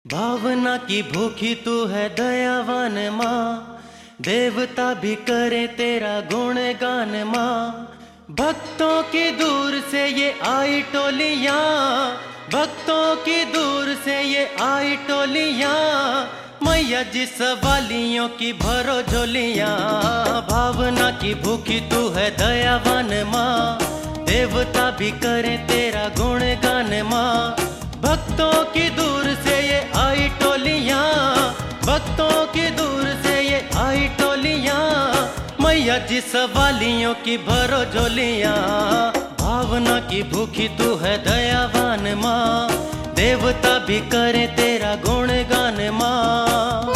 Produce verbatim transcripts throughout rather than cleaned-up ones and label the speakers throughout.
Speaker 1: भावना की भूखी तू है दयावान माँ, देवता भी करे तेरा गुणगान माँ। भक्तों की दूर से ये आई टोलियाँ, भक्तों की दूर से ये आई टोलियाँ, मैया जी सवालियों की भरो झोलियाँ। भावना की भूखी तू है दयावान माँ, देवता भी करे तेरा गुणगान माँ। भक्तों की दूर से ये आई टोलियाँ, भक्तों की दूर से ये आई टोलियाँ, मैया जी सवालियों की भरो झोलियाँ। भावना की भूखी तू है दयावान माँ, देवता भी करे तेरा गुणगान माँ।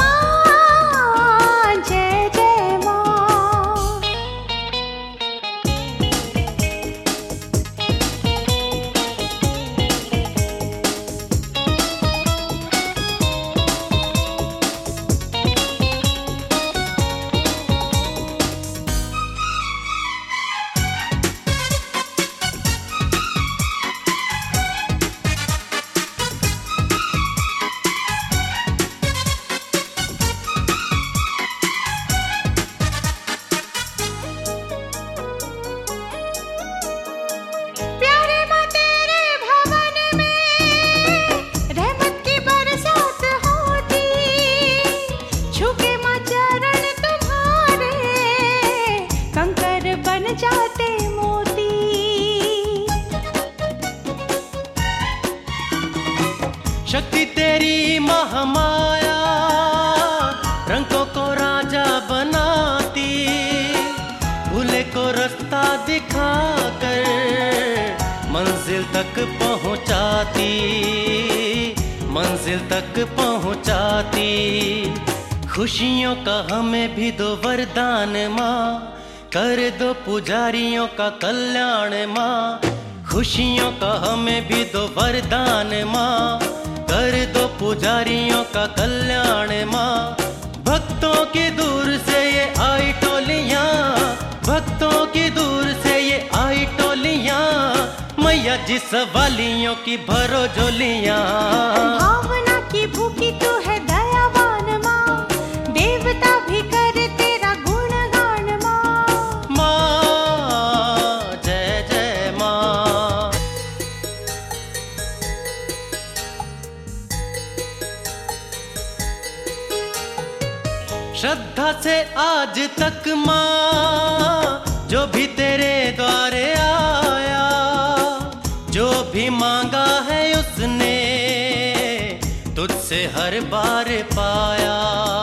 Speaker 2: जाते मोती
Speaker 1: शक्ति तेरी महामाया, रंगों को राजा बनाती, भूले को रास्ता दिखाकर मंजिल तक पहुंचाती, मंजिल तक पहुंचाती। खुशियों का हमें भी दो वरदान माँ, कर दो पुजारियों का कल्याण माँ। खुशियों का हमें भी दो वरदान माँ, कर दो पुजारियों का कल्याण माँ। भक्तों की दूर से ये आई टोलियाँ, भक्तों की दूर से ये आई टोलियाँ, मैया जी सवालियों की भरो झोलियाँ।
Speaker 2: भावना की भूखी तू है दयावान माँ, देवता भी करे तेरा गुणगान माँ।
Speaker 1: माँ जय जय माँ। श्रद्धा से आज तक माँ जो भी तेरे द्वारे आया, जो भी मांगा है उसने तुझसे हर बार पाया।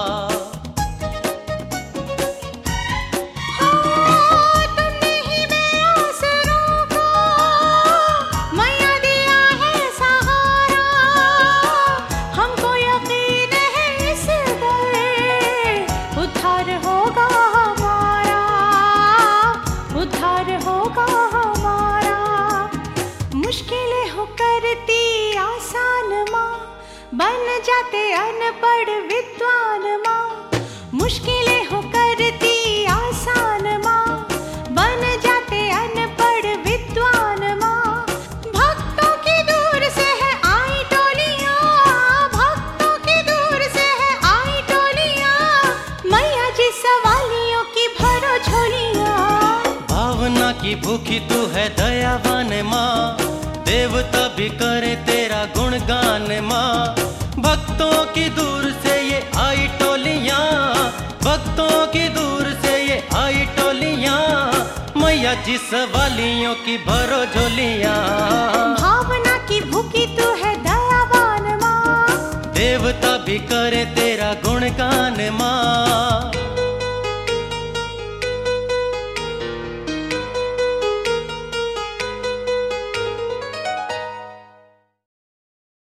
Speaker 2: मुश्किलें हो करती आसान माँ, बन जाते अनपढ़ विद्वान माँ। मुश्किलें हो करती आसान माँ, बन जाते अनपढ़ विद्वान माँ। भक्तों की दूर से है आई टोलियाँ, भक्तों की दूर से है आई टोलियाँ, मैया जी सवालियों की भरो झोलियाँ।
Speaker 1: भावना की भूखी तू है दयावान माँ, देवता भी करे तेरा गुणगान माँ। भक्तों की दूर से ये आई टोलियाँ, भक्तों की दूर से ये आई टोलियाँ, मैया जी सवालियों की भरो झोलियाँ।
Speaker 2: भावना की भूखी तू है दयावान माँ,
Speaker 1: देवता भी करे तेरा गुणगान माँ।